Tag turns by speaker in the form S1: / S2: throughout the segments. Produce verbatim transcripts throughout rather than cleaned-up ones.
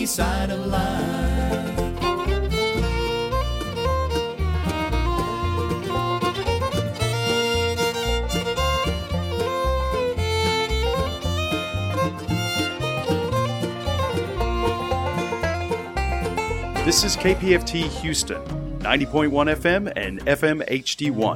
S1: sunny side of life.
S2: This is K P F T Houston, ninety point one F M and F M H D one.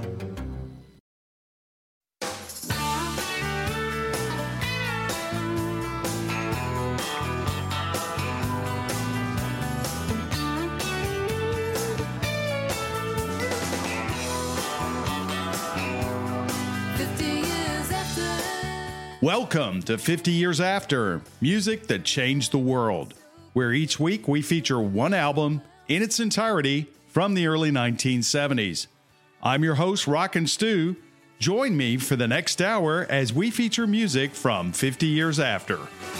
S2: Welcome to fifty Years After, music that changed the world, where each week we feature one album in its entirety from the early nineteen seventies. I'm your host, Rockin' Stu. Join me for the next hour as we feature music from fifty Years After.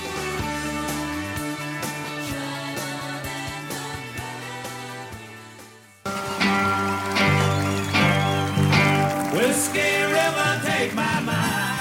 S1: Whiskey River, take my mind.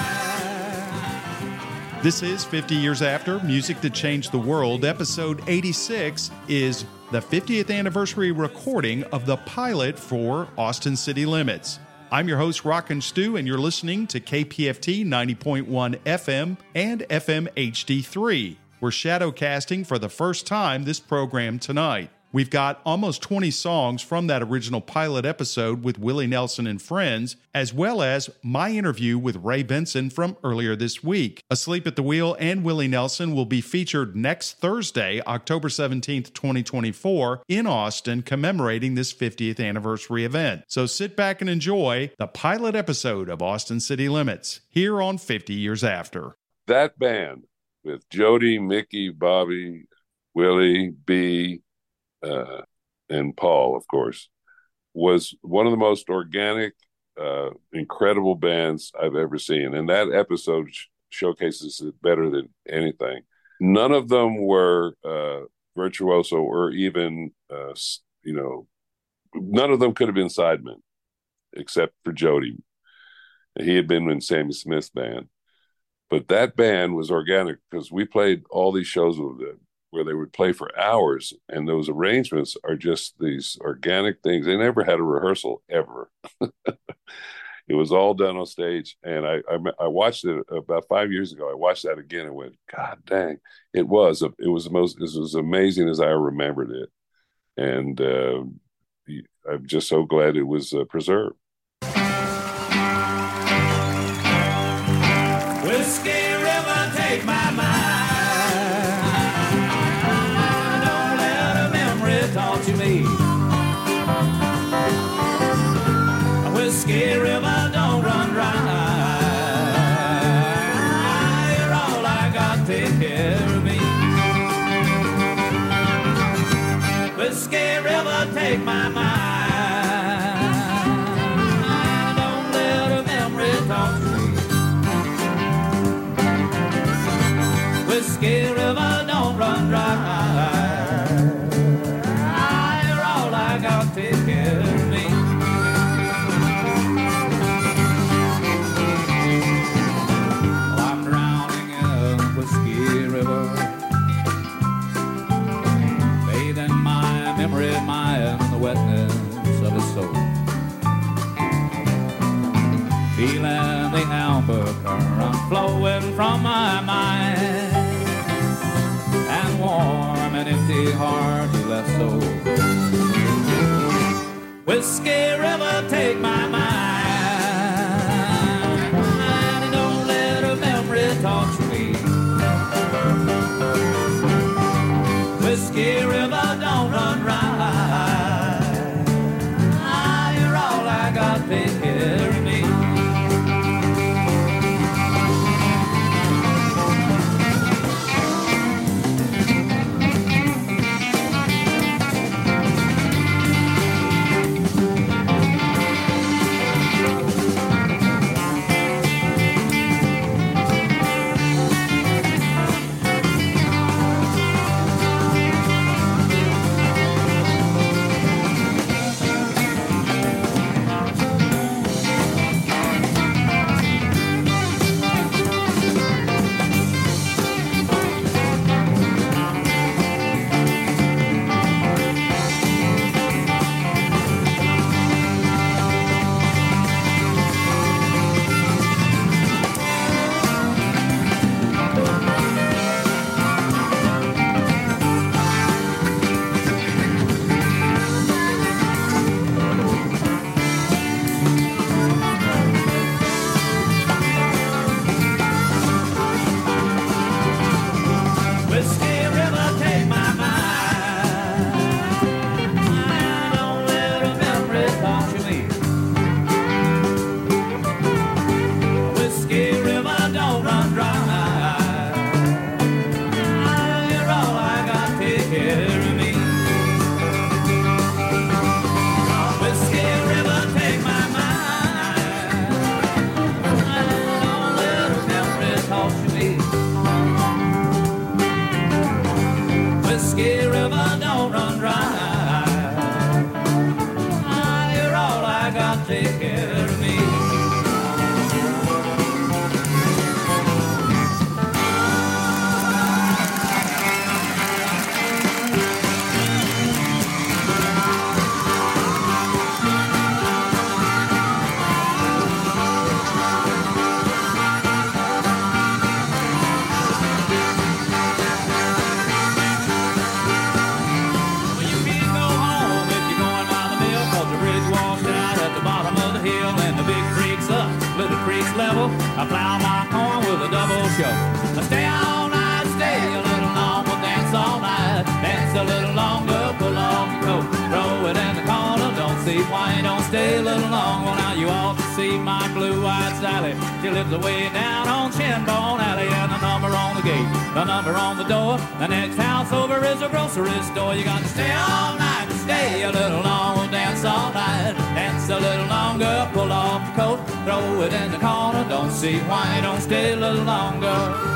S2: This is fifty Years After, music that changed the world. Episode eighty-six is the fiftieth anniversary recording of the pilot for Austin City Limits. I'm your host, Rockin' Stu, and you're listening to K P F T ninety point one F M and F M H D three. We're shadowcasting for the first time this program tonight. We've got almost twenty songs from that original pilot episode with Willie Nelson and Friends, as well as my interview with Ray Benson from earlier this week. Asleep at the Wheel and Willie Nelson will be featured next Thursday, October seventeenth, twenty twenty-four, in Austin, commemorating this fiftieth anniversary event. So sit back and enjoy the pilot episode of Austin City Limits, here on fifty Years After.
S3: That band with Jody, Mickey, Bobby, Willie, B., Uh, and Paul, of course, was one of the most organic, uh, incredible bands I've ever seen. And that episode sh- showcases it better than anything. None of them were uh, virtuoso or even, uh, you know, none of them could have been sidemen, except for Jody. He had been in Sammy Smith's band. But that band was organic because we played all these shows with them, where they would play for hours, and those arrangements are just these organic things. They never had a rehearsal ever. It was all done on stage, and I, I I watched it about five years ago. I watched that again and went, God dang! It was it was the most it was amazing as I remembered it, and uh, I'm just so glad it was uh, preserved.
S1: Whiskey River, take my mind. To me, Whiskey River, don't run dry. You're all I got, take care of me. Whiskey River, take my mind. Don't let a memory talk to me. Whiskey River, don't run dry. Take care of me. Well, I'm drowning in a whiskey river, bathing my memory, mine in the wetness of his soul, feeling the amber current flowing from my mind, and warm and empty heart he left so. Whiskey River, take my mind, and don't let a memory touch me. Whiskey River, don't run dry. Ah, you're all I got, take care of me. I plow my corn with a double shovel. I stay all night, stay a little long, we'll dance all night. Dance a little longer, pull off your coat, throw it in the corner. Don't see why you don't stay a little long. Well, now you ought to see my blue-eyed Sally. She lives away down on Shinbone Alley, and the number on the gate, the number on the door. The next house over is a grocery store. You got to stay all night, stay a little long, we'll dance all night. Dance a little longer, pull off your coat, throw it in the corner. Don't see why you don't stay a little longer.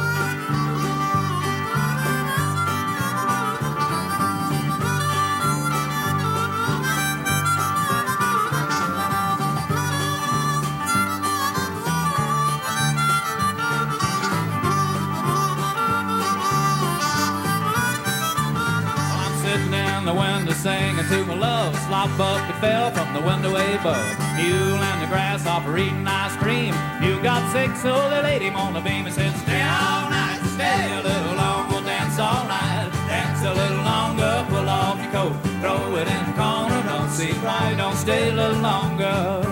S1: The window singing to my love. Slop bucket fell from the window above. Mule and the grasshopper eating ice cream. You got sick, so they laid him on the beam and said, stay all night, stay a little long, we'll dance all night. Dance a little longer, pull off your coat, throw it in the corner. Don't see why you don't stay a little longer.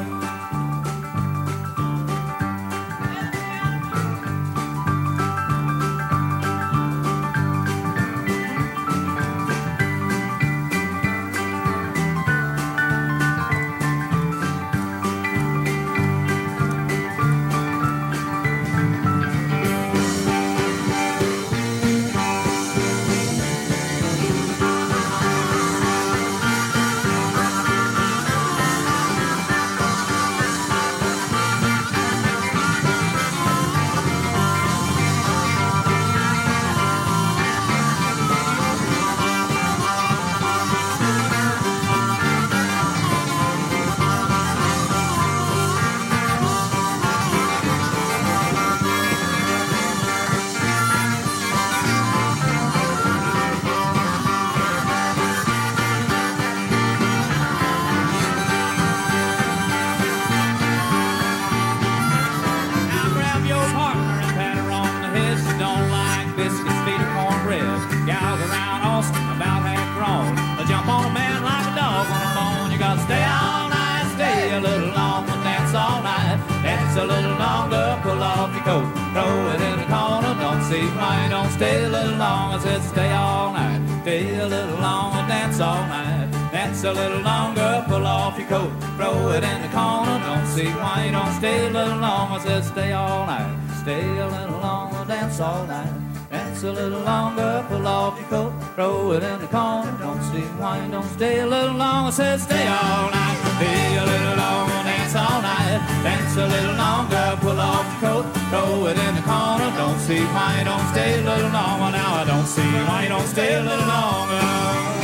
S1: A little longer, pull off your coat, throw it in the corner. Don't see why you don't stay a little long. I said stay all night, stay a little longer, dance all night. Dance a little longer, pull off your coat, throw it in the corner. Don't see why you don't stay a little long. I said stay all night, stay a little longer, dance all night. Dance a little longer, pull off your coat, throw it in the corner. Don't see why you don't stay a little long. I said stay all night, stay a little longer, dance all night. Dance a little longer, pull off your coat, throw it in the corner. Don't see why you don't stay a little longer. Now I don't see why you don't stay a little longer.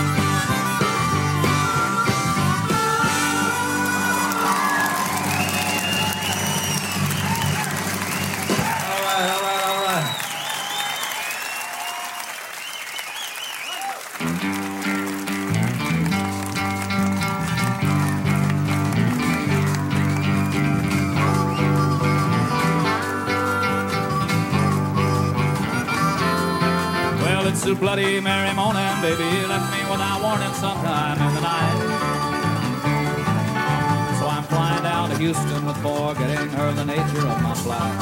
S1: It's a bloody merry morning, baby. You left me without warning sometime in the night. So I'm flying down to Houston with forgetting her the nature of my flight.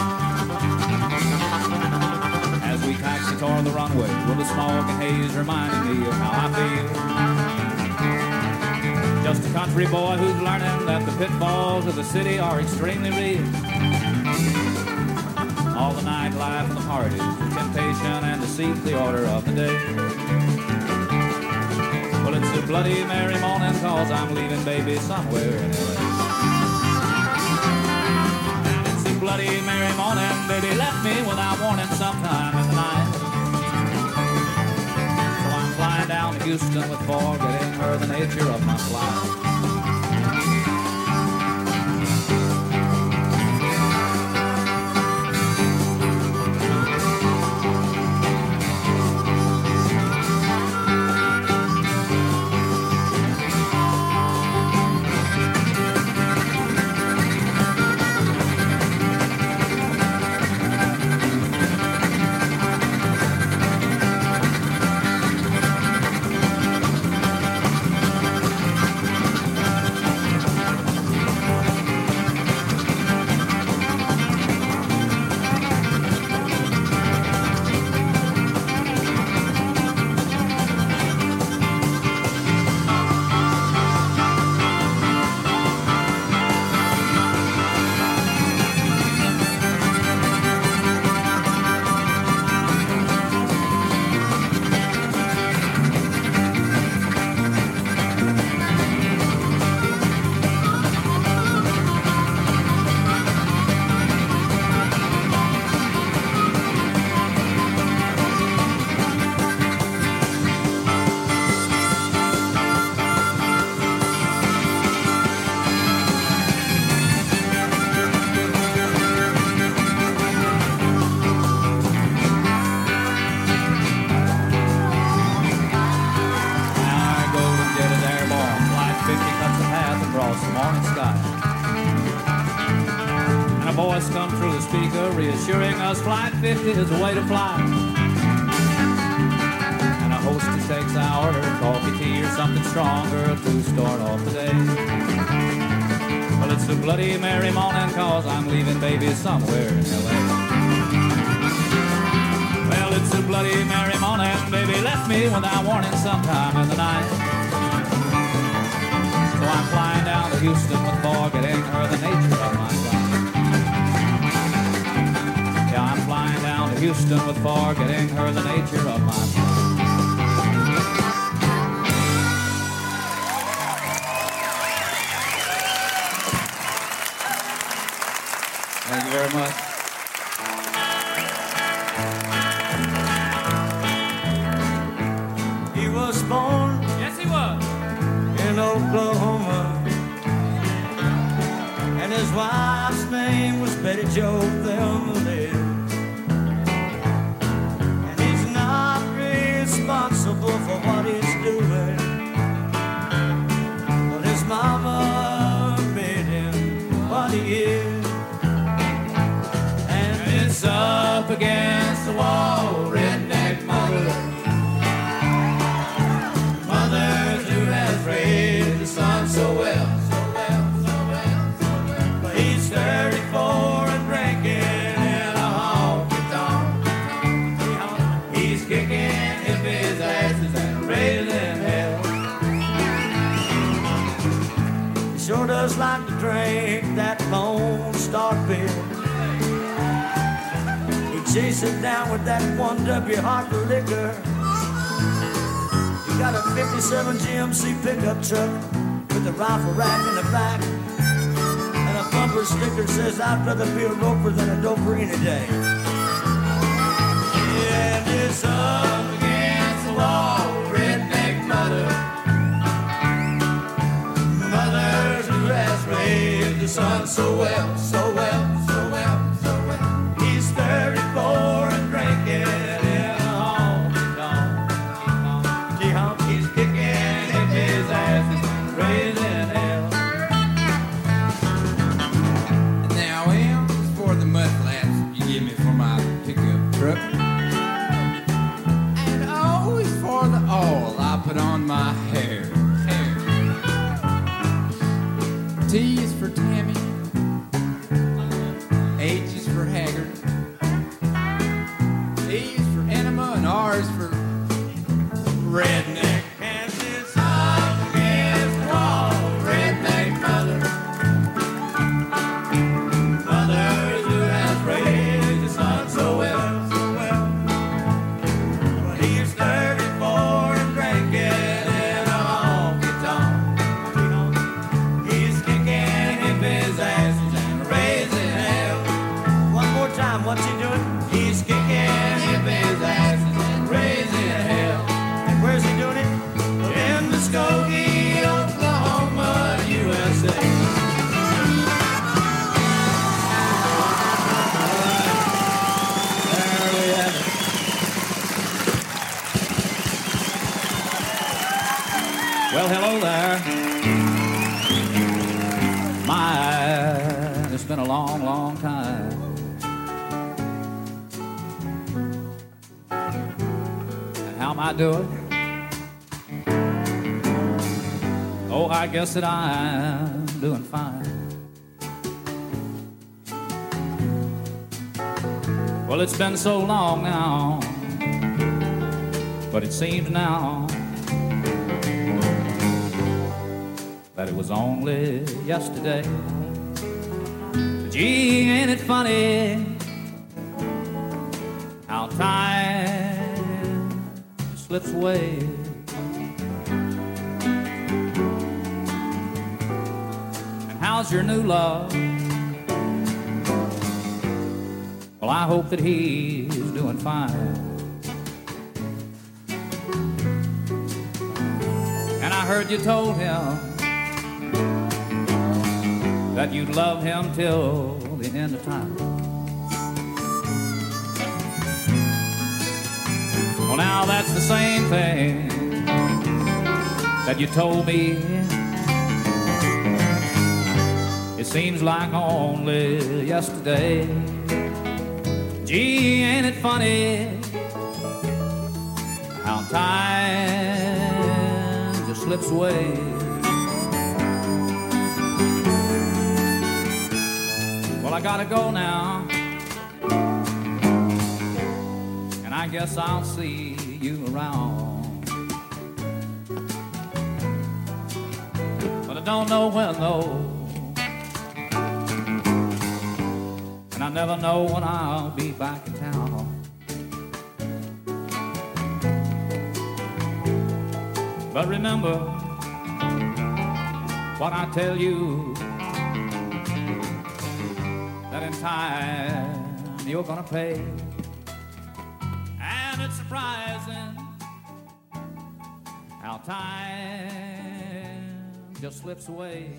S1: As we taxi toward the runway, with the smoke and haze reminding me of how I feel. Just a country boy who's learning that the pitfalls of the city are extremely real. All the nightlife and the parties, the temptation and deceit, the order of the day. Well, it's a bloody merry morning, cause I'm leaving baby somewhere in L A. It's a bloody merry morning, baby left me without warning sometime in the night. So I'm flying down to Houston with forgetting her the nature of my flight. assuring us flight fifty is the way to fly. And a hostess takes our order, coffee, tea, or something stronger to start off the day. Well, it's a Bloody Mary morning, cause I'm leaving baby somewhere in L A. Well, it's a Bloody Mary morning, baby left me without warning sometime in the night. So I'm flying down to Houston with forgetting her the nature of my flight. Yeah, I'm flying down to Houston with forgetting her the nature of my flight. Thank you very much.
S4: He was born,
S1: Yes, he was.
S4: in Oklahoma, and his wife's name was Betty Jo Thelma. And he's not responsible for what he's doing, but his mama made him what he is. And
S1: It's up against the wall, redneck mother. Mother who has raised the son so well, so well, so well, so well.
S4: but he's thirty-four and drinking in a honky-tonk.
S1: He's kicking hippies' asses and raising hell.
S4: He sure does like to drink that Lone Star beer. He chase it down with that one W Harper liquor. He got a fifty-seven G M C pickup truck with a rifle rack in the back, and a bumper sticker says, "I'd rather be a roper than a doper any day."
S1: And it's up against the wall, redneck mother. Mother who has raised the son so well, so well, so well, so well.
S4: He's thirty-four and drinking in a honky-tonk. T-honk.
S1: He's kicking hippies' asses and raising hell.
S5: Now, M is for the mud flaps you give me for my pickup truck. And O is for the oil I put on my hair. hair. T is for Tammy. H is for Haggard. E is for Enema, and R is for redneck.
S4: And it's
S1: Up against the wall, redneck mother. Mother who has raised the son so well, so well.
S4: He's thirty-four and drinking in a honky-tonk.
S1: He's kicking hippies' asses and raising hell.
S4: One more time, what's he doing?
S1: He's kicking hippies' asses and raising hell.
S4: And where's he doing it?
S1: In Muskogee, Oklahoma, U S A. There we have it. Well, hello there. My, it's been a long, long time. And how am I doing? Oh, I guess that I'm doing fine. Well, it's been so long now, but it seems now that it was only yesterday. Gee, ain't it funny how time slips away? How's your new love? Well, I hope that he's doing fine. And I heard you told him that you'd love him till the end of time. Well, now that's the same thing that you told me. It seems like only yesterday. Gee, ain't it funny how time just slips away? Well, I gotta go now, and I guess I'll see you around. But I don't know when, though, and I never know when I'll be back in town. But remember what I tell you, that in time you're gonna pay. And it's surprising how time just slips away.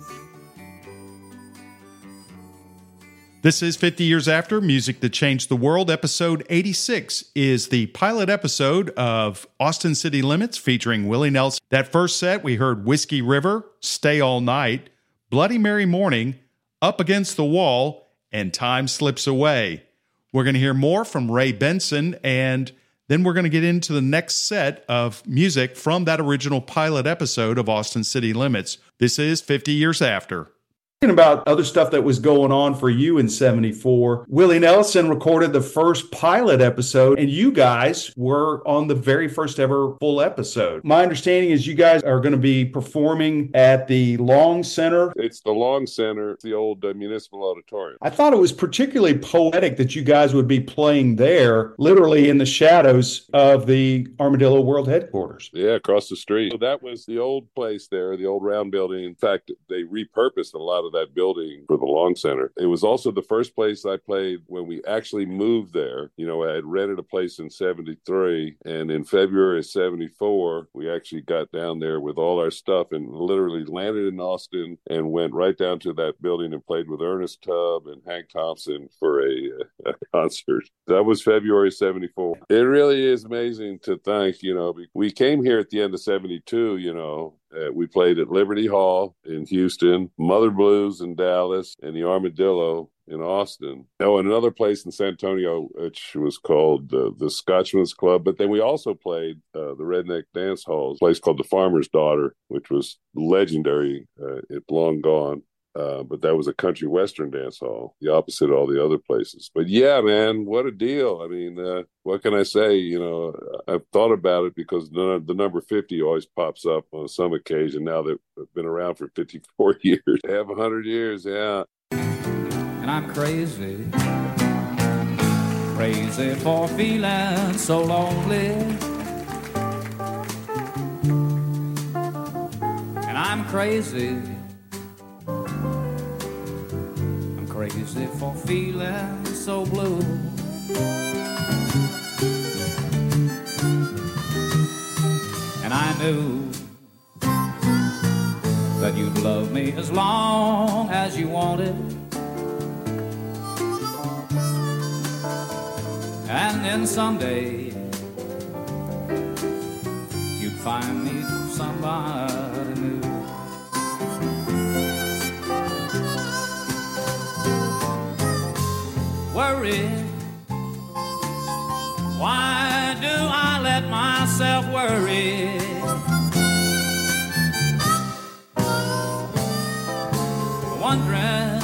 S2: This is fifty Years After, Music That Changed the World. Episode eighty-six is the pilot episode of Austin City Limits featuring Willie Nelson. That first set, we heard Whiskey River, Stay All Night, Bloody Mary Morning, Up Against the Wall, and Time Slips Away. We're going to hear more from Ray Benson, and then we're going to get into the next set of music from that original pilot episode of Austin City Limits. This is fifty Years After. About other stuff that was going on for you in seventy-four, Willie Nelson recorded the first pilot episode, and you guys were on the very first ever full episode. My understanding is you guys are going to be performing at the Long Center.
S3: It's the Long Center, the old uh, municipal auditorium.
S2: I thought it was particularly poetic that you guys would be playing there, literally in the shadows of the Armadillo World Headquarters.
S3: Yeah, across the street. So that was the old place there, the old round building. In fact, they repurposed a lot of that building for the Long Center. It was also the first place I played when we actually moved there. You know, I had rented a place in seventy-three, and in February of seventy-four, we actually got down there with all our stuff and literally landed in Austin and went right down to that building and played with Ernest Tubb and Hank Thompson for a, a concert. That was February seventy-four. It really is amazing to think, you know, we came here at the end of seventy-two, you know, Uh, we played at Liberty Hall in Houston, Mother Blues in Dallas, and the Armadillo in Austin. Oh, and another place in San Antonio, which was called uh, the Scotchman's Club. But then we also played uh, the Redneck Dance Hall, a place called the Farmer's Daughter, which was legendary. Uh, it's long gone. Uh, but that was a country western dance hall, the opposite of all the other places. But yeah, man, what a deal. I mean, uh, what can I say? You know, I've thought about it because the, the number fifty always pops up on some occasion now that I've been around for fifty-four years. I have one hundred years, yeah.
S1: And I'm crazy, crazy for feeling so lonely. And I'm crazy, crazy for feeling so blue. And I knew that you'd love me as long as you wanted. And then someday you'd find me somebody new. Worry, why do I let myself worry? Wondering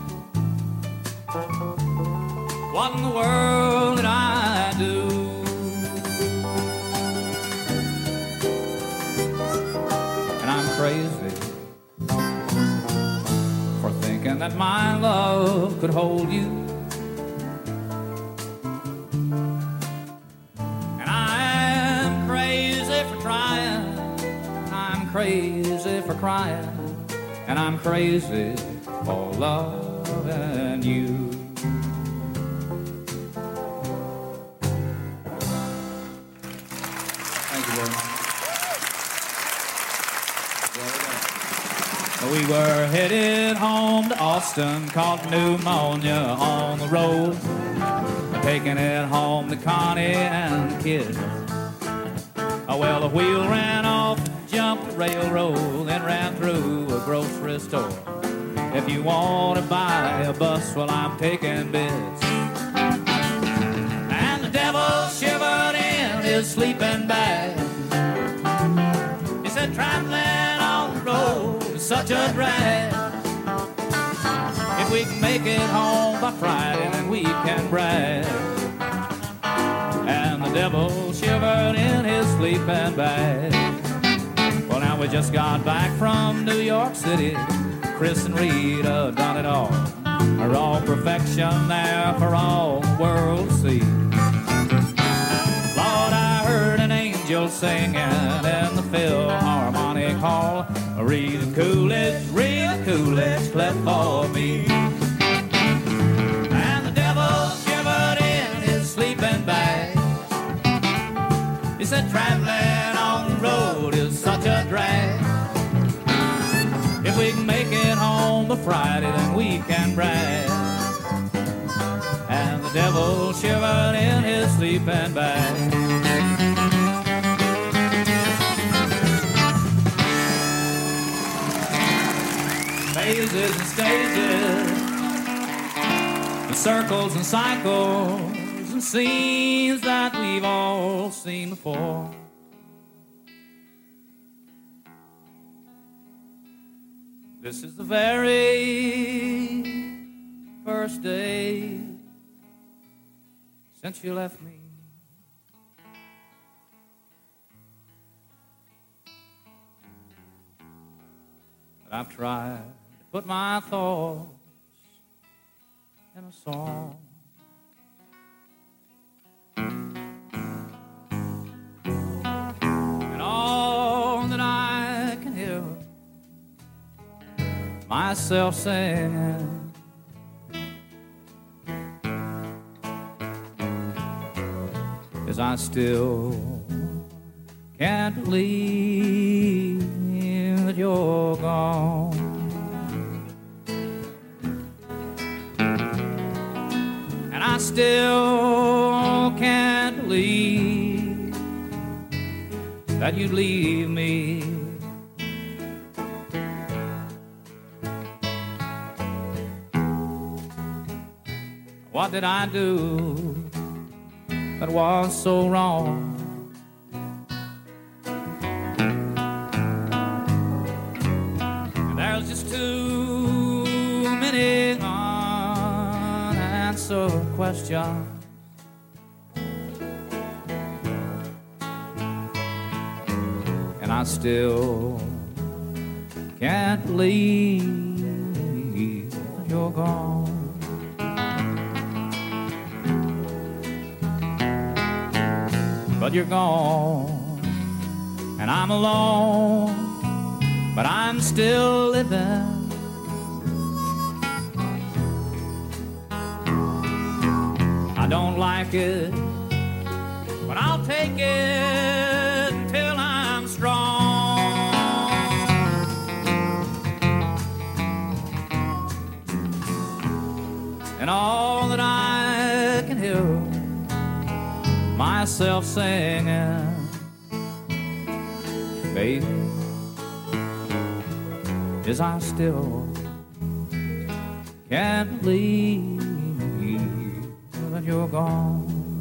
S1: what in the world did I do? And I'm crazy for thinking that my love could hold you. Crazy for crying, and I'm crazy for loving you. Thank you very much. We were headed home to Austin, caught pneumonia on the road, taking it home to Connie and the kids. Oh, well, the wheel ran off, jumped the railroad, and ran through a grocery store. If you want to buy a bus, well, I'm taking bids. his sleeping bag. He said, traveling on the road is such a drag. If we can make it home by Friday, then we can brag. And the devil shivered in his sleeping bag. Well, now we just got back from New York City. Chris and Rita done it all. Are all perfection there for all the world to see. Lord, I heard an angel singing in the Philharmonic Hall. Read the Coolidge, read the Coolidge, clap for me. And the devil shivered in his sleeping bag. He said, traveling on the road is such a drag. If we can make it home by Friday, then we can brag. And the devil shivered in his sleeping bag. Phases and stages, and circles and cycles, and scenes that we've all seen before. This is the very first day since you left me. But I've tried to put my thoughts in a song. And all that I can hear myself singing is I still can't believe that you're gone. And I still can't believe that you'd leave me. What did I do that was so wrong? And there's just too many unanswered questions. And I still can't believe that you're gone. But you're gone, and I'm alone, but I'm still living. I don't like it, but I'll take it until I'm strong. And all that I can hear myself singing, baby, is I still can't believe that you're gone.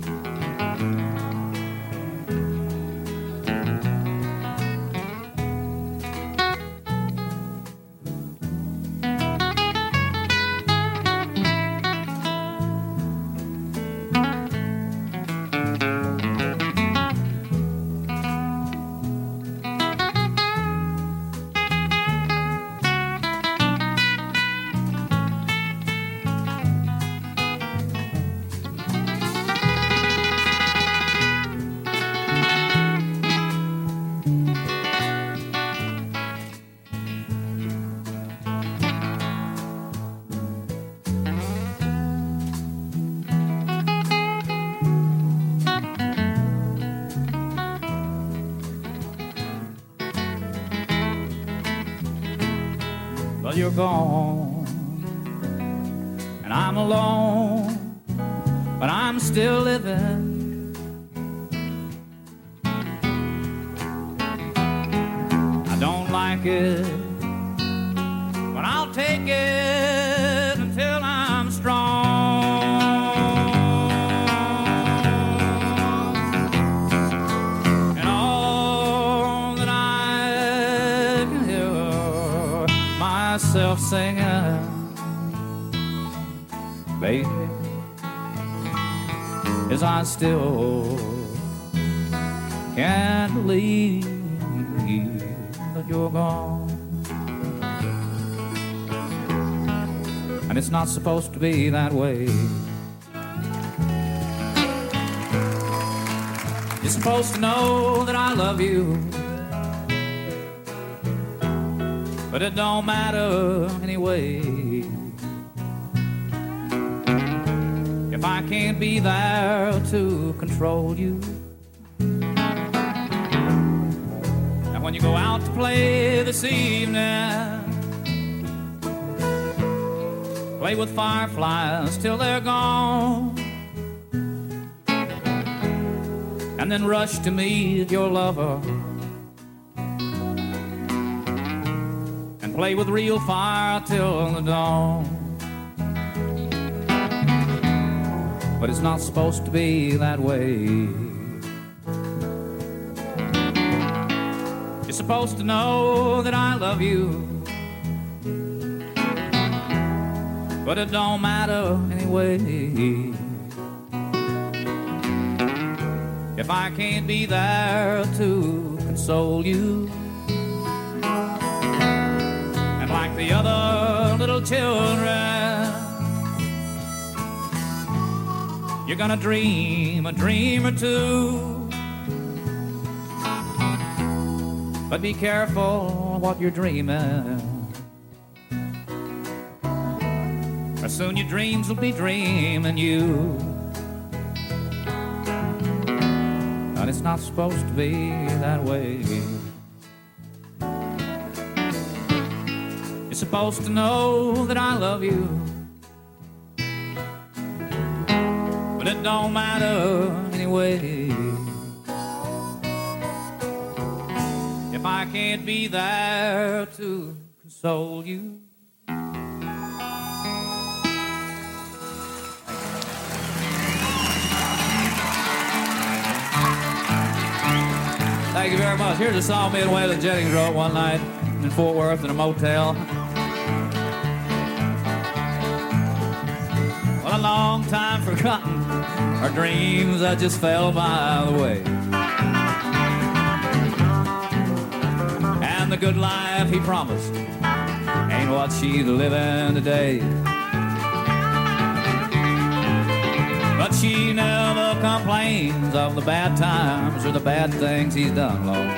S1: But you're gone, and I'm alone, but I'm still living. I don't like it, but I'll take it until I'm strong. myself singing, baby, as I still can't believe that you're gone. And it's not supposed to be that way. You're supposed to know that I love you, but it don't matter anyway. If I can't be there to control you, and when you go out to play this evening, play with fireflies till they're gone, and then rush to meet your lover and play with real fire till the dawn. But it's not supposed to be that way. You're supposed to know that I love you, but it don't matter anyway. If I can't be there to console you, and like the other little children, you're gonna dream a dream or two, but be careful what you're dreaming, or soon your dreams will be dreaming you. But it's not supposed to be that way. You're supposed to know that I love you, but it don't matter anyway. If I can't be there to console you. Thank you very much. Here's a song me and Waylon Jennings wrote one night in Fort Worth in a motel. Well, a long time forgotten, our dreams that just fell by the way. And the good life he promised ain't what she's living today. But she never complains of the bad times or the bad things he's done, Lord.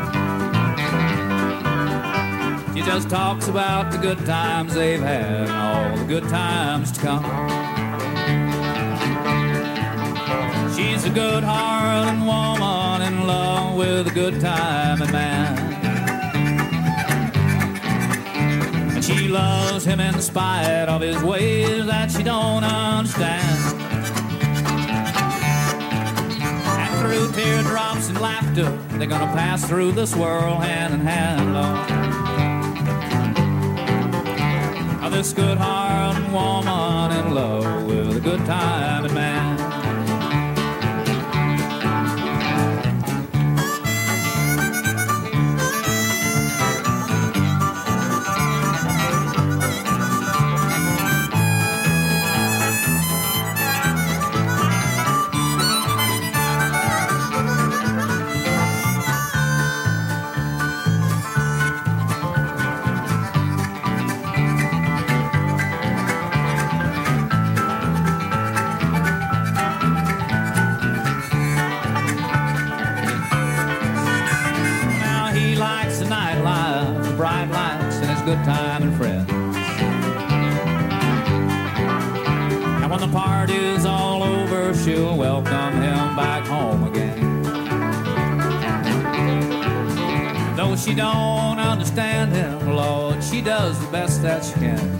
S1: She just talks about the good times they've had and all the good times to come. She's a good-hearted woman in love with a good-timing man, and she loves him in spite of his ways that she don't understand. Through teardrops and laughter, they're gonna pass through this world hand in hand, Lord. Oh, this good-hearted woman in love with a good-timing man. Good time and friends. And when the party's all over, she'll welcome him back home again. Though she don't understand him, Lord, she does the best that she can.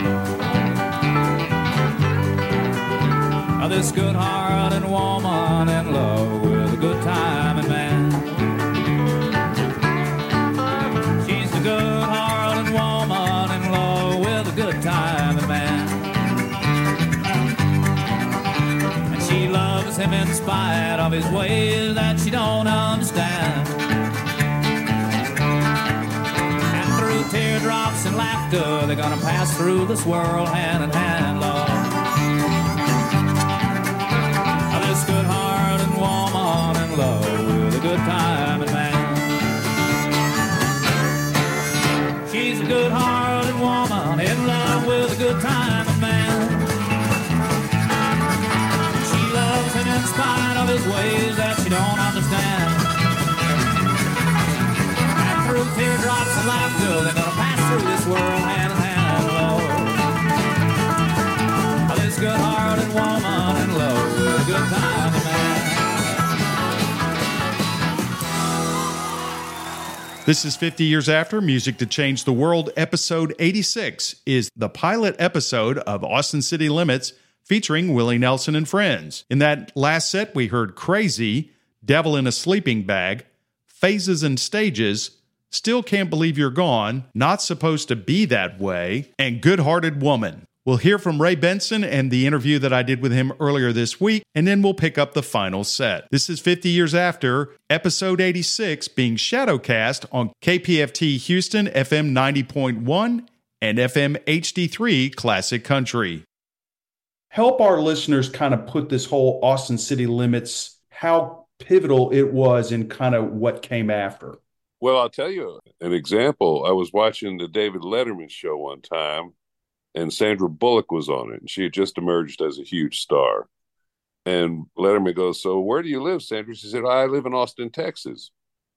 S1: Now this good-hearted woman in love with a good-timing man. She's a good-hearted woman in love with a good-timing man, and she loves him in spite of his ways that she don't understand. And through teardrops and laughter. They're gonna pass through this world hand in hand, Lord. This good-hearted woman in love with a good-timing man. She's a good-hearted woman in love with a good-timing man. She loves him in spite of his ways that she don't understand. And through teardrops and laughter, they're gonna pass through this world hand in hand, Lord. This good-hearted woman in love with a good-timing man.
S2: This is fifty Years After, Music to Change the World. Episode eighty-six is the pilot episode of Austin City Limits featuring Willie Nelson and Friends. In that last set, we heard Crazy, Devil in a Sleeping Bag, Phases and Stages, Still Can't Believe You're Gone, Not Supposed to Be That Way, and Good-Hearted Woman. We'll hear from Ray Benson and the interview that I did with him earlier this week, and then we'll pick up the final set. This is fifty Years After, episode eighty-six, being shadowcast on K P F T Houston, F M ninety point one, and F M H D three Classic Country. Help our listeners kind of put this whole Austin City Limits, how pivotal it was in kind of what came after.
S3: Well, I'll tell you an example. I was watching the David Letterman show one time, and Sandra Bullock was on it, and she had just emerged as a huge star. And Letterman goes, "So where do you live, Sandra?" She said, "I live in Austin, Texas."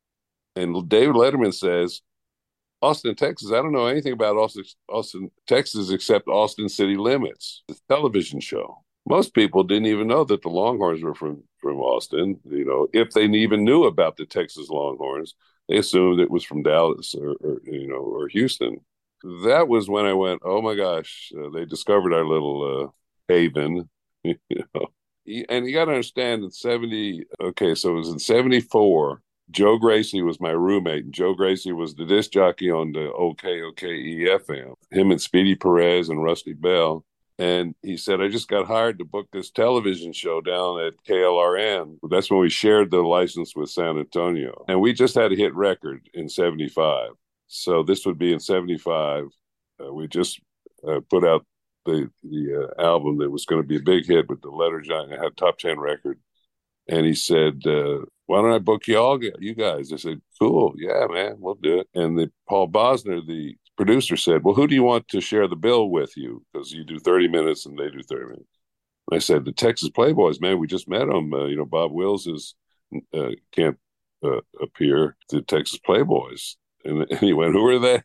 S3: And David Letterman says, "Austin, Texas? I don't know anything about Austin, Austin, Texas, except Austin City Limits, the television show." Most people didn't even know that the Longhorns were from, from Austin. You know, if they even knew about the Texas Longhorns, they assumed it was from Dallas or, or you know, or Houston. That was when I went, oh my gosh, uh, they discovered our little uh, haven, you know. And you got to understand in seventy, okay, so it was in seventy-four, Joe Gracie was my roommate, and Joe Gracie was the disc jockey on the O K O K E F M, him and Speedy Perez and Rusty Bell. And he said, I just got hired to book this television show down at K L R N. That's when we shared the license with San Antonio. And we just had a hit record in seventy-five. So this would be in seventy-five. Uh, we just uh, put out the the uh, album that was going to be a big hit with the Letter Giant. It had top ten record. And he said, uh, why don't I book you all, you guys? I said, cool. Yeah, man, we'll do it. And the Paul Bosner, the producer, said, well, who do you want to share the bill with you? Because you do thirty minutes and they do thirty minutes. And I said, the Texas Playboys, man, we just met them. Uh, you know, Bob Wills is, uh, can't uh, appear. The Texas Playboys. And, and he went, who are they?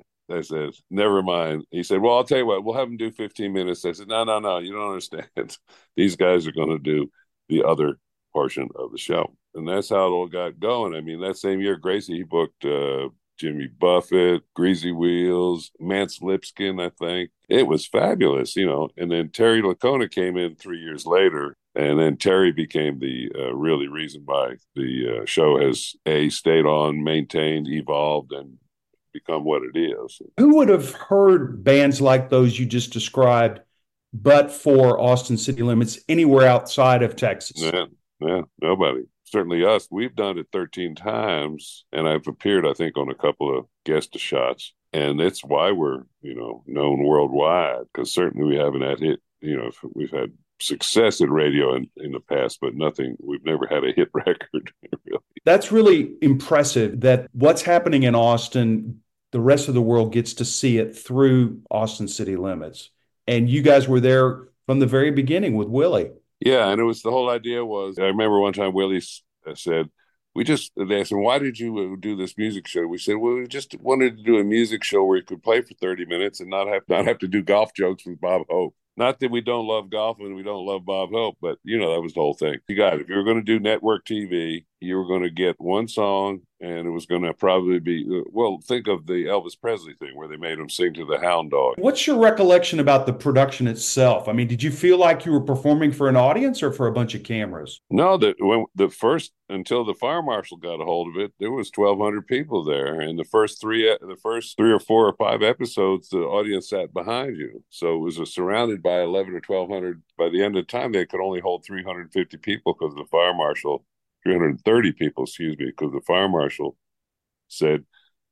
S3: I said, never mind. He said, well, I'll tell you what, we'll have them do fifteen minutes. I said, no, no, no, you don't understand. These guys are going to do the other portion of the show. And that's how it all got going. I mean, that same year, Gracie, he booked uh, Jimmy Buffett, Greasy Wheels, Mance Lipskin, I think. It was fabulous, you know. And then Terry Lacona came in three years later. And then Terry became the uh, really reason why the uh, show has, A, stayed on, maintained, evolved, and become what it is.
S2: Who would have heard bands like those you just described, but for Austin City Limits, anywhere outside of Texas?
S3: Yeah, yeah, nobody. Certainly us. We've done it thirteen times, and I've appeared, I think, on a couple of guest shots. And that's why we're, you know, known worldwide, because certainly we haven't had hit, you know, we've had success in radio in, in the past, but nothing, we've never had a hit record, really. That's really impressive that what's happening in Austin, the rest of the world gets to see it through Austin City Limits. And you guys were there from the very beginning with Willie. Yeah, and it was, the whole idea was, I remember one time Willie said, we just, they asked him, why did you do this music show? We said, well, we just wanted to do a music show where you could play for thirty minutes and not have, not have to do golf jokes with Bob Hope. Not that we don't love golf and we don't love Bob Hope, but, you know, that was the whole thing. You got it. If you were going to do network T V, you were going to get one song, and it was going to probably be, well, think of the Elvis Presley thing where they made him sing to the hound dog. What's your recollection about the production itself? I mean, did you feel like you were performing for an audience or for a bunch of cameras? No, the, when, the first, until the fire marshal got a hold of it, there was twelve hundred people there. And the first three, the first three or four or five episodes, the audience sat behind you. So it was a, surrounded by eleven or twelve hundred. By the end of the time, they could only hold three hundred fifty people because the fire marshal, three hundred thirty people, excuse me, because the fire marshal said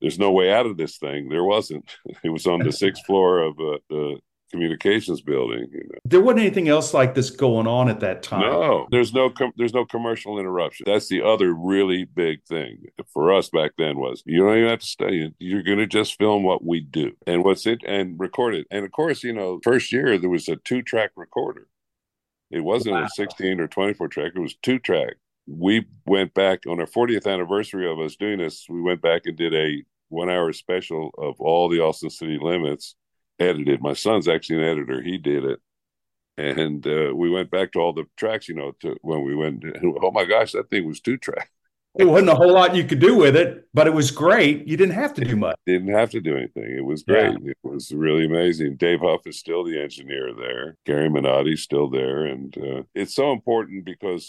S3: there's no way out of this thing. There wasn't. It was on the sixth floor of uh, the communications building. You know.
S2: There wasn't anything else like this going on at that time.
S3: No, there's no com- there's no commercial interruption. That's the other really big thing for us back then was you don't even have to study it. You're going to just film what we do and what's it and record it. And of course, you know, first year there was a two track recorder. It wasn't wow. a sixteen or twenty-four track. It was two track. We went back on our fortieth anniversary of us doing this. We went back and did a one hour special of all the Austin City Limits. Edited. My son's actually an editor. He did it. And uh, we went back to all the tracks, you know, to when we went, oh my gosh, that thing was two track.
S2: It wasn't a whole lot you could do with it, but it was great. You didn't have to do much.
S3: Didn't have to do anything. It was great. Yeah. It was really amazing. Dave Huff is still the engineer there. Gary Minotti's still there. And uh, it's so important because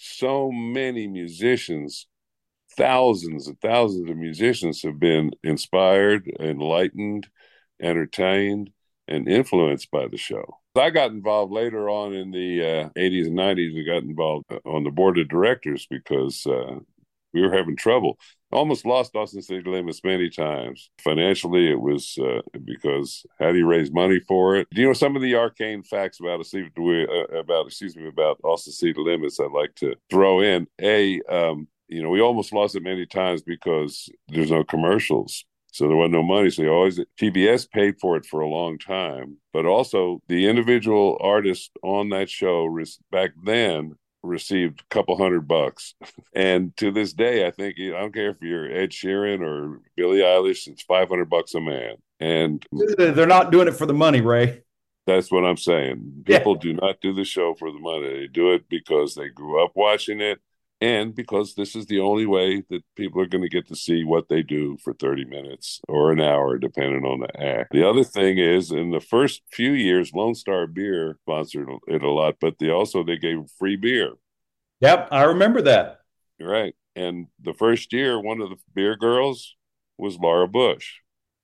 S3: so many musicians, thousands and thousands of musicians have been inspired, enlightened, entertained, and influenced by the show. I got involved later on in the uh, eighties and nineties. We got involved on the board of directors because uh, we were having trouble. Almost lost Austin City Limits many times. Financially, it was uh, because how do you raise money for it? Do you know some of the arcane facts about uh, about excuse me about Austin City Limits? I'd like to throw in. A, um, you know, we almost lost it many times because there's no commercials. So there wasn't no money. So always P B S paid for it for a long time. But also the individual artists on that show back then received a couple hundred bucks. And to this day, I think, I don't care if you're Ed Sheeran or Billie Eilish, it's five hundred bucks a man. And
S2: they're not doing it for the money, Ray.
S3: That's what I'm saying. People yeah. do not do the show for the money. They do it because they grew up watching it. And because this is the only way that people are going to get to see what they do for thirty minutes or an hour, depending on the act. The other thing is, in the first few years, Lone Star Beer sponsored it a lot, but they also they gave free beer.
S2: Yep, I remember that.
S3: Right. And the first year, one of the beer girls was Laura Bush.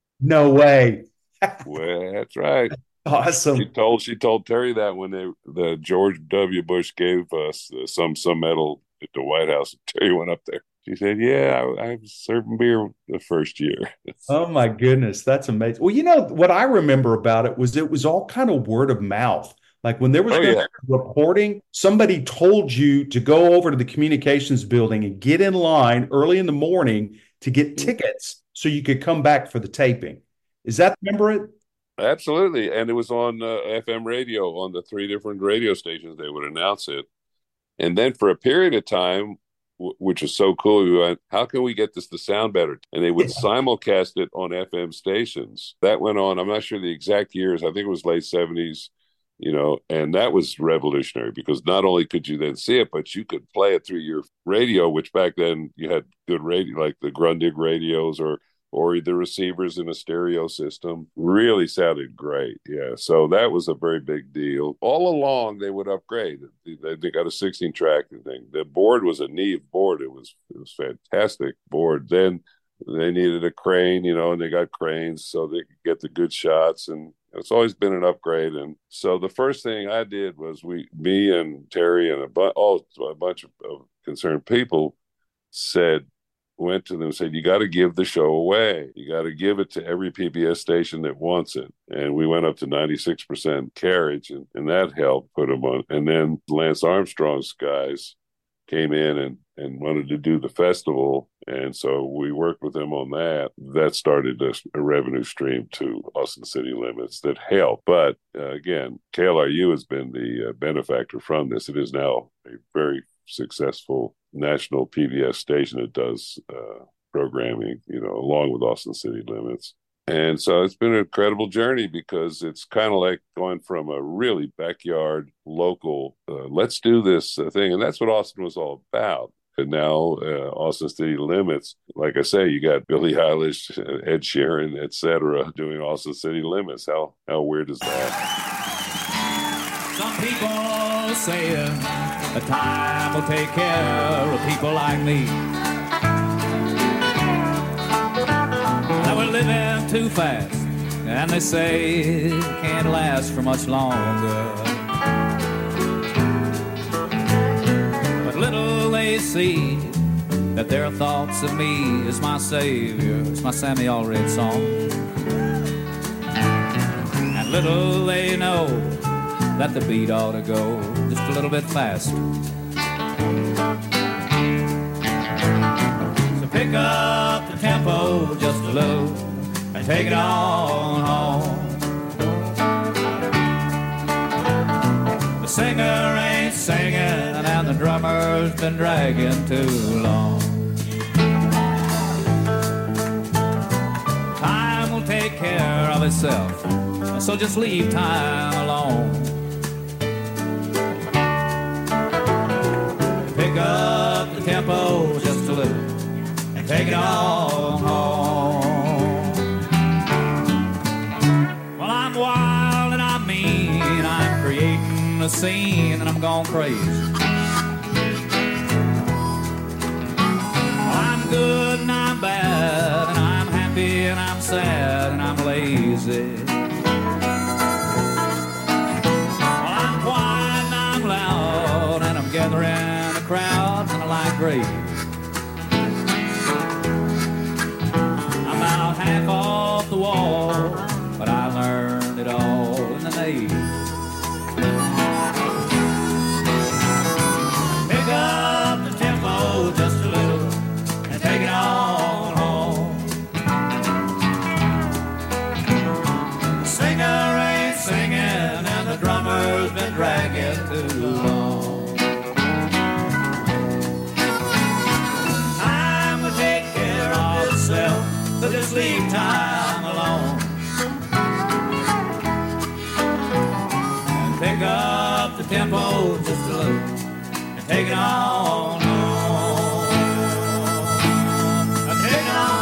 S2: No way.
S3: Well, that's right.
S2: Awesome.
S3: She told she told Terry that when they the George W. Bush gave us uh, some some medal at the White House. Terry went up there. She said, yeah, I, I was serving beer the first year.
S2: Oh, my goodness. That's amazing. Well, you know, what I remember about it was it was all kind of word of mouth. Like when there was
S3: oh, yeah.
S2: reporting, somebody told you to go over to the communications building and get in line early in the morning to get tickets so you could come back for the taping. Is that, remember it?
S3: Absolutely. And it was on uh, F M radio, on the three different radio stations. They would announce it. And then for a period of time, w- which is so cool, we went, how can we get this to sound better? And they would yeah. simulcast it on F M stations. That went on, I'm not sure the exact years, I think it was late seventies, you know, and that was revolutionary because not only could you then see it, but you could play it through your radio, which back then you had good radio, like the Grundig radios or or the receivers in a stereo system. Really sounded great. Yeah. So that was a very big deal. All along, they would upgrade. They, they got a sixteen track thing. The board was a Neve board. It was, it was fantastic board. Then they needed a crane, you know, and they got cranes so they could get the good shots. And it's always been an upgrade. And so the first thing I did was we, me and Terry and a, bu- oh, a bunch of, of concerned people said, went to them and said, you got to give the show away. You got to give it to every P B S station that wants it. And we went up to ninety-six percent carriage, and, and that helped put them on. And then Lance Armstrong's guys came in and, and wanted to do the festival. And so we worked with them on that. That started a, a revenue stream to Austin City Limits that helped. But uh, again, K L R U has been the uh, benefactor from this. It is now a very successful national P B S station that does uh, programming, you know, along with Austin City Limits. And so it's been an incredible journey because it's kind of like going from a really backyard local, uh, let's do this uh, thing. And that's what Austin was all about. And now uh, Austin City Limits, like I say, you got Billie Eilish, Ed Sheeran, et cetera, doing Austin City Limits. How how weird is that?
S1: Some people say the time will take care of people like me. Now we're living too fast, and they say it can't last for much longer. But little they see that their thoughts of me is my savior. It's my Sammy Allred song. And little they know that the beat ought to go just a little bit fast. So pick up the tempo just a little and take it on home. The singer ain't singing and the drummer's been dragging too long. Time will take care of itself, so just leave time alone. Pick up the tempo just a little and take it on home. Well, I'm wild and I'm mean, I'm creating a scene and I'm gone crazy. I'm good and I'm bad, and I'm happy and I'm sad and I'm lazy. Well, I'm quiet and I'm loud and I'm gathering a crowd and I like gravy. I'm about half off the wall, but I learned it all in the Navy. Pick up the tempo just a little and take it on home. The singer ain't singing and the drummer's been dragging too long. Time to take care of itself, so just leave time alone. And pick up the tempo just a little and take it on home. And take it on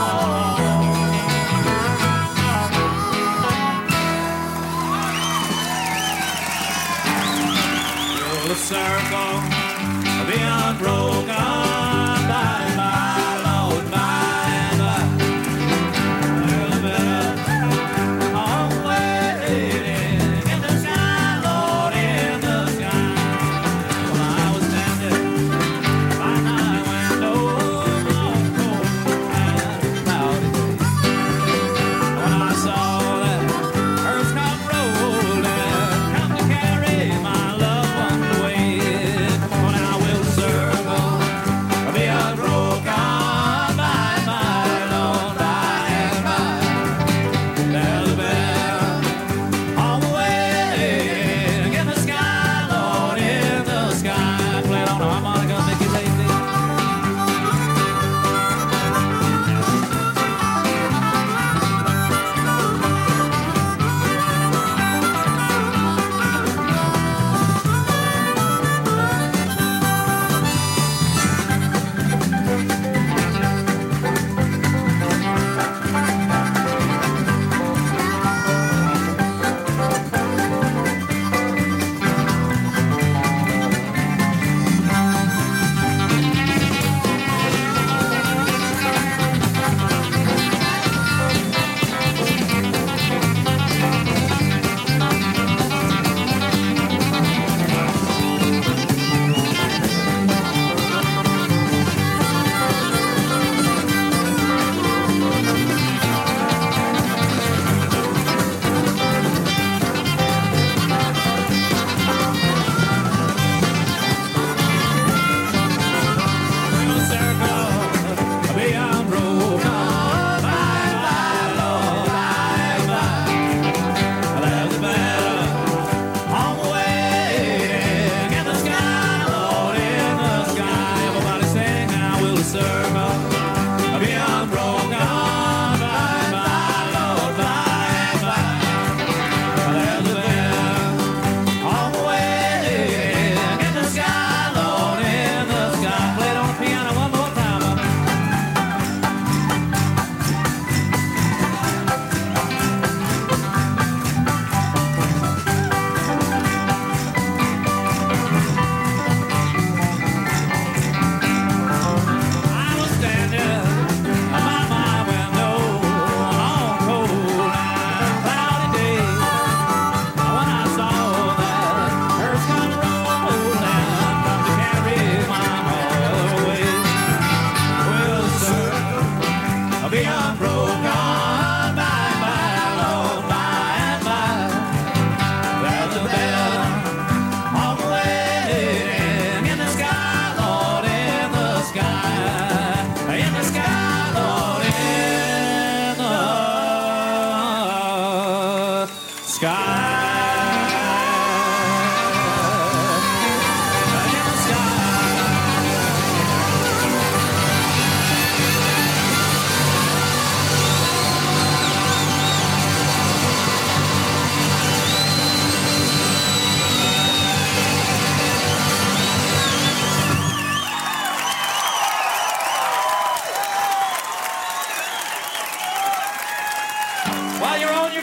S1: home. Feel the circle of the unbroken. Bye, bye, Lord, bye, bye. There's been a long waiting in the sky, Lord, in the sky. Well, I was standing by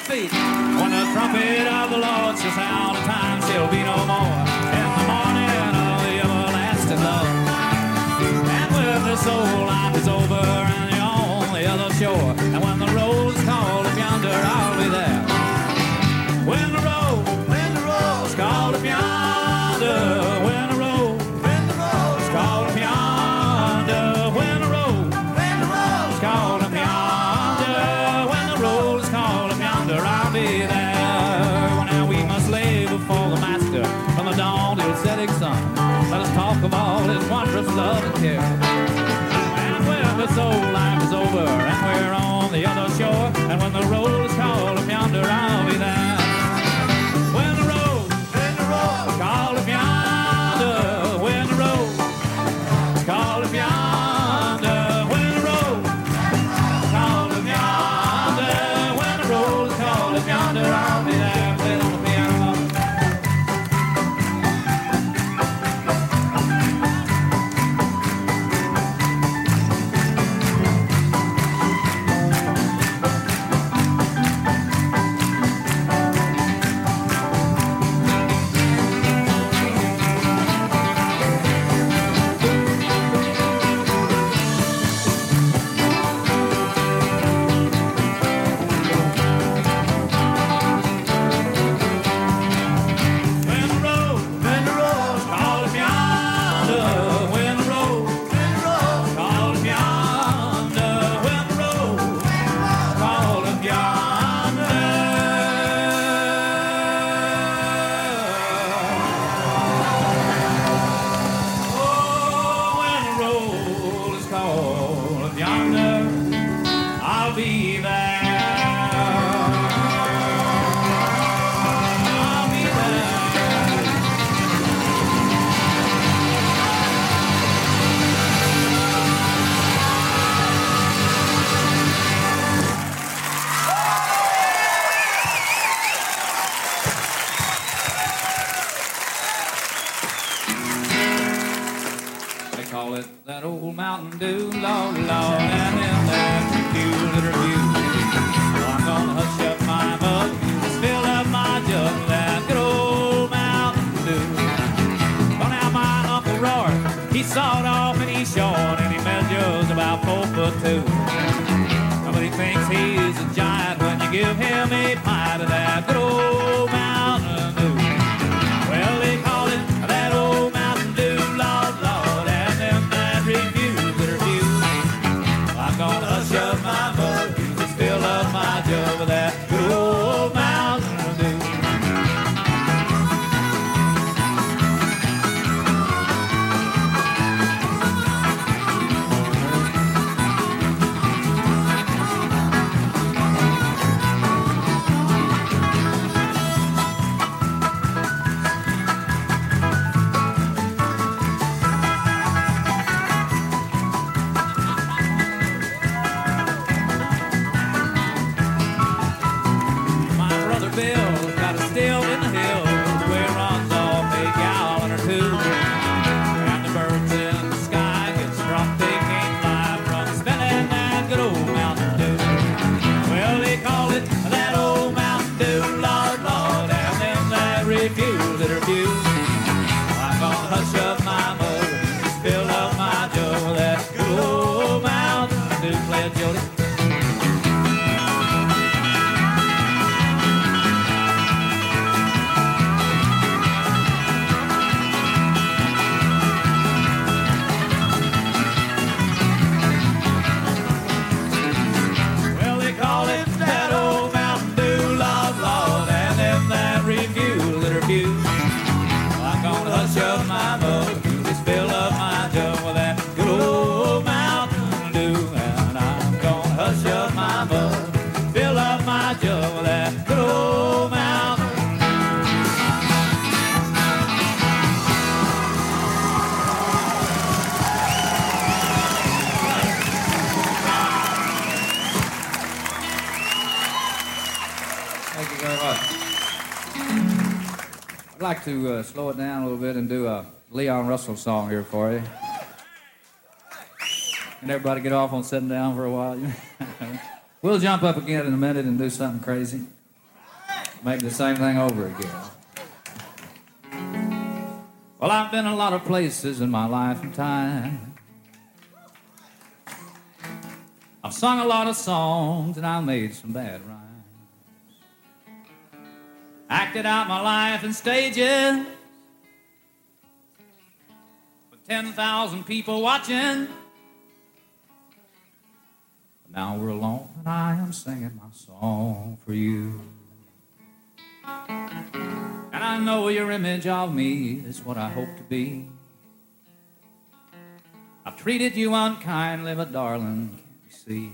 S1: your feet. When the trumpet of the Lord shall sound, and time shall be no more. In the morning of the everlasting love. And when this old life is over and you're on the other shore, and when the roll is called up yonder, I'll be there. When the roll, when the roll is called up yonder, when the roll, when the roll is called up yonder, when the roll, when the roll is called up yonder, when the roll is called up yonder, I'll be there. Well, now we must lay before the Master from the dawn till setting sun. Let us talk of all His wondrous love and care. And when this old life is over and we're on the other shore, and when the roll is called up yonder, I'll be there. When the roll, when the roll is called up yonder, when the roll is called up yonder, when the roll is called up yonder, when the roll is called up yonder, I'll be there. Play on the piano. When the roll, when the roll is called up yonder, when the roll, when the roll is called up yonder, when the roll is called up yonder. Oh, when the roll is called up yonder, I'll be there. I'll be there. They call it that old Mountain Dew, Lord, Lord, and then that few little view. Well, I'm gonna hush up my mug, fill up my jug with that good old Mountain Dew. Well, now my Uncle Roy, he's sawed off and he's short, and he measures about four foot two. But he thinks he's a giant when you give him a pint of that good old Mountain Dew. Well, they call it that old Mountain Dew, Lord, Lord, and them that refuse that refuse. I'm gonna hush up my mug, just fill up my jug with that good old Mountain Dew. My brother Bill's got a still in the hills where it runs off a gallon or two. And the birds in the sky get struck, they can't fly from smelling that good old Mountain Dew. Well, they call it that old Mountain Dew, Lord, Lord, and them that refuse that refuse. I'm gonna hush up my mug, just fill up my jug with that good old Mountain Dew. Play it, Jody. Well, they call it that old Mountain Dew, Lord, Lord, and them that refuse that refuse. I'm gonna hush up my mug, just fill up my jug with that good old Mountain Dew. And I'm gonna hush up my mug, fill up my jug with that good old Mountain. Thank you very much. I'd like to uh, slow it down a little bit and do a Leon Russell song here for you. And everybody get off on sitting down for a while. We'll jump up again in a minute and do something crazy. make the same thing over again. Well, I've been a lot of places in my life and time. I've sung a lot of songs and I made some bad rhymes. Acted out my life in stages with ten thousand people watching. But now we're alone and I am singing my song for you. And I know your image of me is what I hope to be. I've treated you unkindly, but darling, can't you see?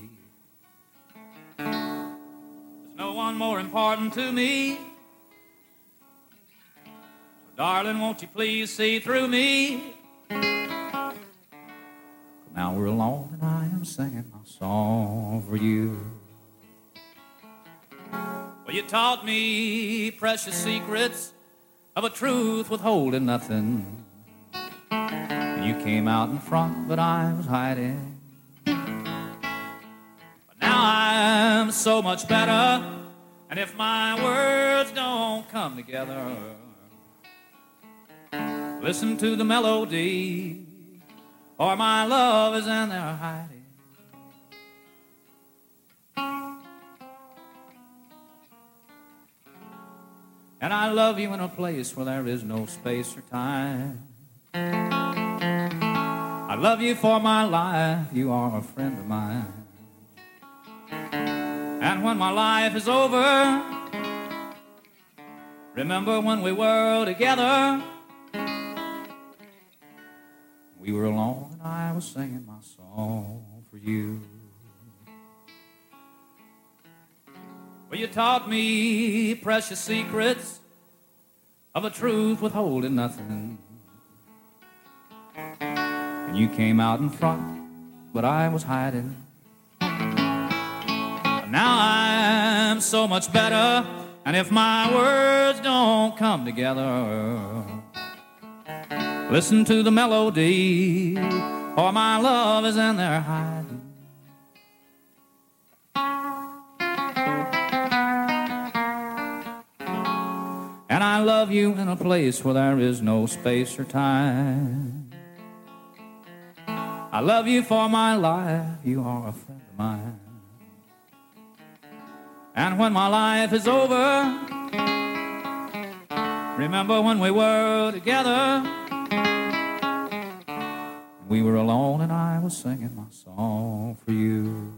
S1: There's no one more important to me. So darling, won't you please see through me? But now we're alone and I am singing my song for you. Well, you taught me precious secrets of a truth withholding nothing. And you came out in front, but I was hiding. But now I'm so much better, and if my words don't come together, listen to the melody, for my love is in there hiding. And I love you in a place where there is no space or time. I love you for my life, you are a friend of mine. And when my life is over, remember when we were together. We were alone and I was singing my song for you. Well, you taught me precious secrets of a truth withholding nothing. And you came out in front, but I was hiding. But now I'm so much better, and if my words don't come together, listen to the melody, for my love is in there hiding. And I love you in a place where there is no space or time. I love you for my life, you are a friend of mine. And when my life is over, remember when we were together. We were alone and I was singing my song for you.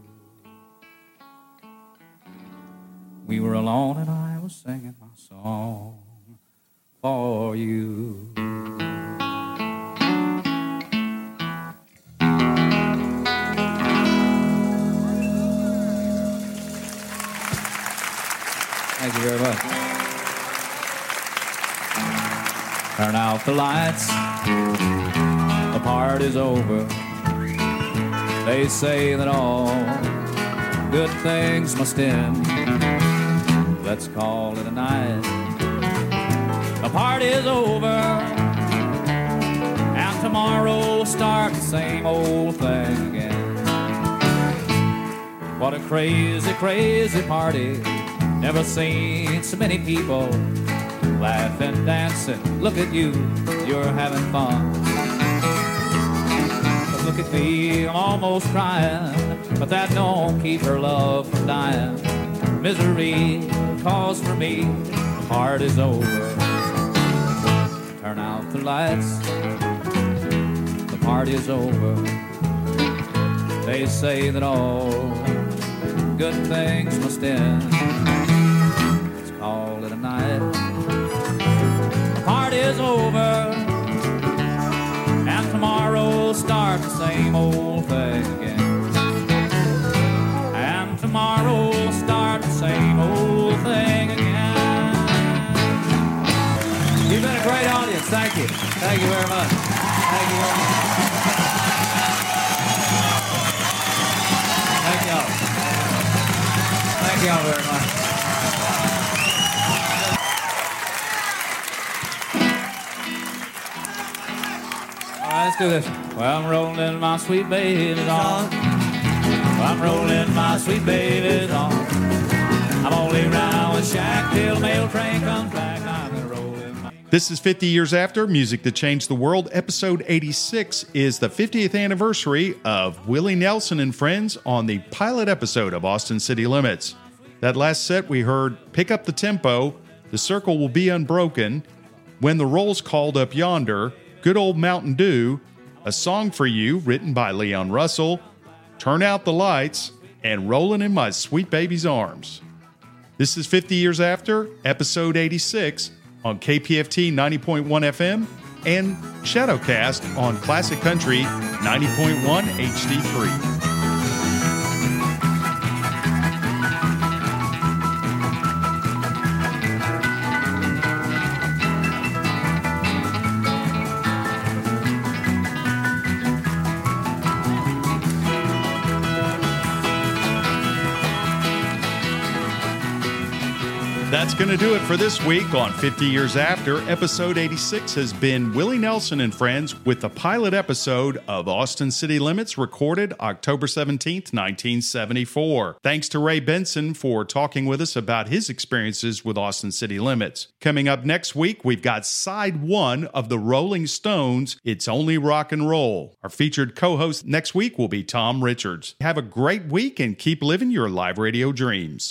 S1: We were alone and I was singing my song for you. Thank you very much. Turn out the lights. The party's over. They say that all good things must end. Let's call it a night. The party's over, and tomorrow we'll start the same old thing again. What a crazy, crazy party. Never seen so many people laughing, dancing. Look at you, you're having fun. But look at me, I'm almost crying, but that don't keep her love from dying. Misery calls for me, the party's over. Turn out the lights, the party is over. They say that all good things must end. Let's call it a night. The party is over, and tomorrow we'll start the same old thing again. And tomorrow we'll start the same old thing again. You've been a great audience. Thank you. Thank you very much. Thank you very much. Thank y'all. Thank y'all very much. All right, let's do this. Well, I'm rolling my sweet babies on. Well, I'm rolling my sweet babies on. I'm only round with the shack till the mail train comes back. I'm gonna roll in my...
S2: This is fifty Years After, Music That Changed the World. Episode eighty-six is the fiftieth anniversary of Willie Nelson and Friends on the pilot episode of Austin City Limits. That last set we heard Pick Up the Tempo, The Circle Will Be Unbroken, When the Roll's Called Up Yonder, Good Old Mountain Dew, A Song for You, written by Leon Russell, Turn Out the Lights, and Rollin' in My Sweet Baby's Arms. This is fifty Years After, episode eighty-six, on K P F T ninety point one F M and Shadowcast on Classic Country ninety point one H D three. That's going to do it for this week on fifty Years After. Episode eighty-six has been Willie Nelson and Friends with the pilot episode of Austin City Limits, recorded October seventeenth, nineteen seventy-four. Thanks to Ray Benson for talking with us about his experiences with Austin City Limits. Coming up next week, we've got side one of the Rolling Stones, It's Only Rock and Roll. Our featured co-host next week will be Tom Richards. Have a great week and keep living your live radio dreams.